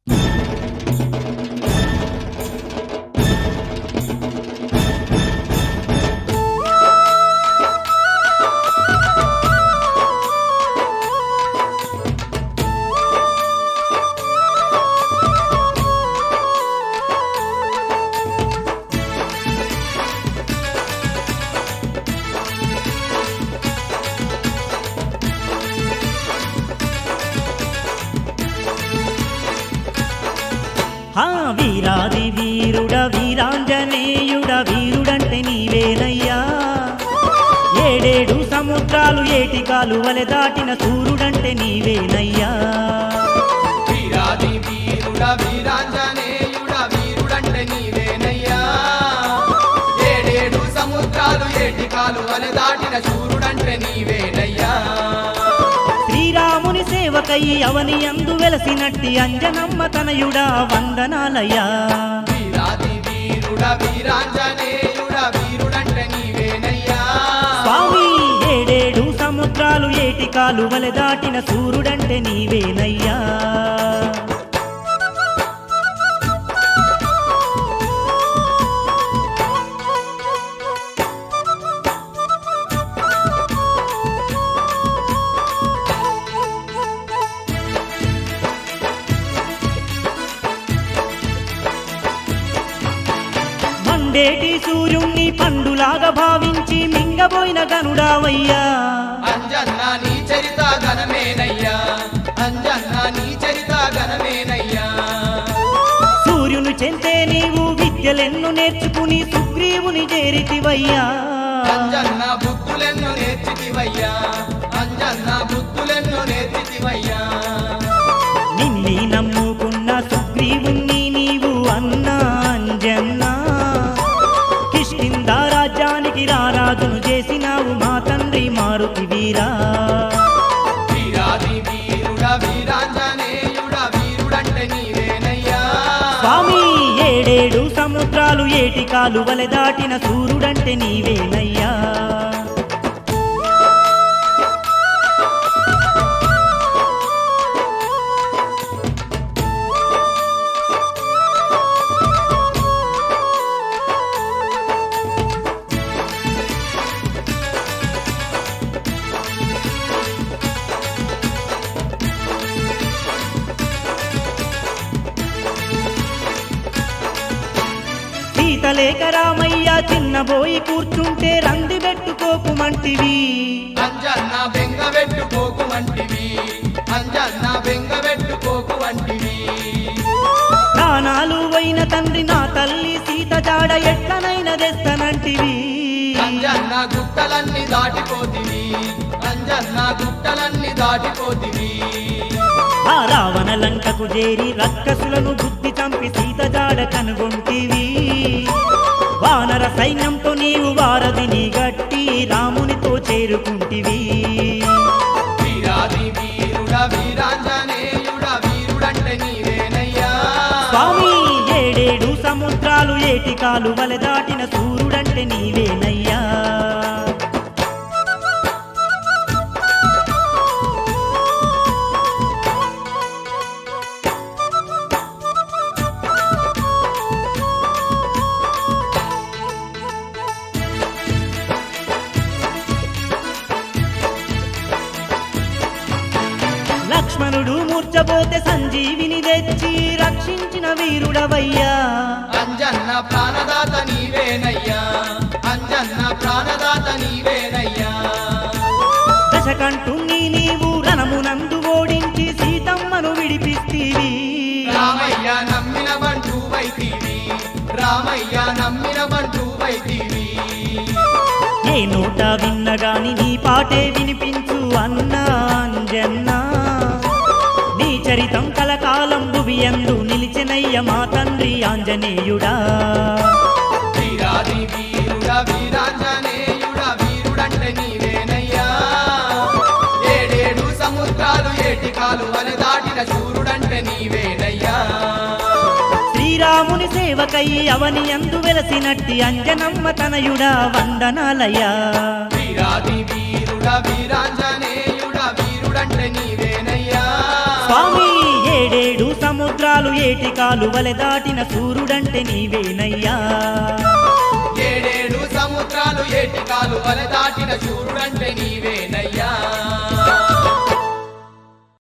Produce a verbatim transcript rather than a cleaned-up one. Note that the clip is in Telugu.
వీరాది వీరుడ వీరాంజనేయుడ వీరుడంటే నీవేనయ్యా ఏడేడు సముద్రాలు ఏటి కాలువలె దాటిన సూర్యుడంటే నీవేనయ్యా వీరాది వీరుడ వీరాంజనేయుడ వీరుడంటే నీవేనయ్యా ఏడేడు సముద్రాలు ఏటి కాలువలె దాటిన సూర్యుడంటే నీవేనయ్యా శ్రీరాముని సేవకై అవని యందు వెలసినట్టి అంజనమ్మ తనయుడా వందనాలయ్యా వీరాది వీరుడ వీరాంజనేయుడ వీరుడంటే నీవేనయ్యా స్వామి ఏడేడు సముద్రాలు ఏటి కాలువలె దాటిన సూర్యుడంటే నీవేనయ్యా మండేటి సూర్యుణ్ణి పండులాగా భావించి మింగబోయిన గనుడావయ్యా అంజన్న నీ చరిత ఘనమేనయ్యా అంజన్న నీ చరిత ఘనమేనయ్యా సూర్యుని చెంతే నీవు విద్యలెన్ను నేర్చుకుని సుగ్రీవుని చేరితివయ్యా అంజన్న బుద్ధులెన్ను నేర్చితివయ్యా అంజన్న బుద్ధులెన్ను నేర్చితివయ్యా నిన్ని నమ్ముకున్న సుగ్రీవుణ్ణి నీవు అన్నా అంజన్నా కిష్కింద రాజ్యానికి రారాజును చేసినావు మా తండ్రి మారుతి వీరా వీరాది వీరుడ వీరాంజనేయుడ వీరుడంటే నీవేనయ్యా స్వామి ఏడేడు సముద్రాలు ఏటి కాలువలె దాటిన సూర్యుడంటే నీవేనయ్యా సీతలేక రామయ్య చిన్నబోయి కూర్చుంటే రంది పెట్టుకోకుమంటివి అంజన్న బెంగ పెట్టుకోకుమంటివి అంజన్న బెంగ పెట్టుకోకుమంటివి ప్రాణాలు వైన తండ్రి నా తల్లి సీత జాడ ఎట్లనైనా తెస్తనంటివి అంజన్న గుట్టలన్నీ దాటిపోతివి అంజన్న గుట్టలన్నీ దాటిపోతివి ఆ రావణ లంకకు చేరి రక్కసులను బుద్ధి చంపి సీత జాడ కనుగొంటివి వానర సైన్యంతో నీవు వారధిని గట్టి రామునితో చేరుకుంటివి వీరాది వీరుడ వీరాంజనేయుడ వీరుడంటే నీవేనయ్యా స్వామి ఏడేడు సముద్రాలు ఏటి కాలువలె దాటిన సూర్యుడంటే నీవేనయ్యా లక్ష్మణుడు మూర్చబోతే సంజీవిని తెచ్చి రక్షించిన వీరుడవయ్యా అంజన్న ప్రాణదాత నీవేనయ్యా అంజన్న ప్రాణదాత నీవేనయ్యా దశకంఠుణ్ణి నీవు రణమునందు ఓడించి సీతమ్మను విడిపిస్తీవి రామయ్య నమ్మిన బంటు వైతీవి రామయ్య నమ్మిన బంటు వైతీవి ఏ నోట విన్నగాని నీ పాటే వినిపించు అన్నా అంజన్నా నీ చరితం కలకాలం భువియందు నిలిచెనయ్య మా తండ్రి ఆంజనేయుడా వీరాది వీరుడ వీరాంజనేయుడ వీరుడంటే నీవేనయ్యా ఏడేడు సముద్రాలు ఏటి కాలువలె దాటిన శూరుడంటే నీవేనయ్యా శ్రీరాముని సేవకై అవని యందు వెలసినట్టి అంజనమ్మ తనయుడా వందనాలయ్యా వీరాది వీరుడ వీరాంజనేయుడ వీరుడంటే నీవేనయ్యా స్వామి ఏడేడు సముద్రాలు సముద్రాలు ఏటి కాలువలె దాటిన సూర్యుడంటే నీవేనయ్యా ఏడేడు సముద్రాలు ఏటి కాలువల దాటిన శూరుడంటే నీవేనయ్యా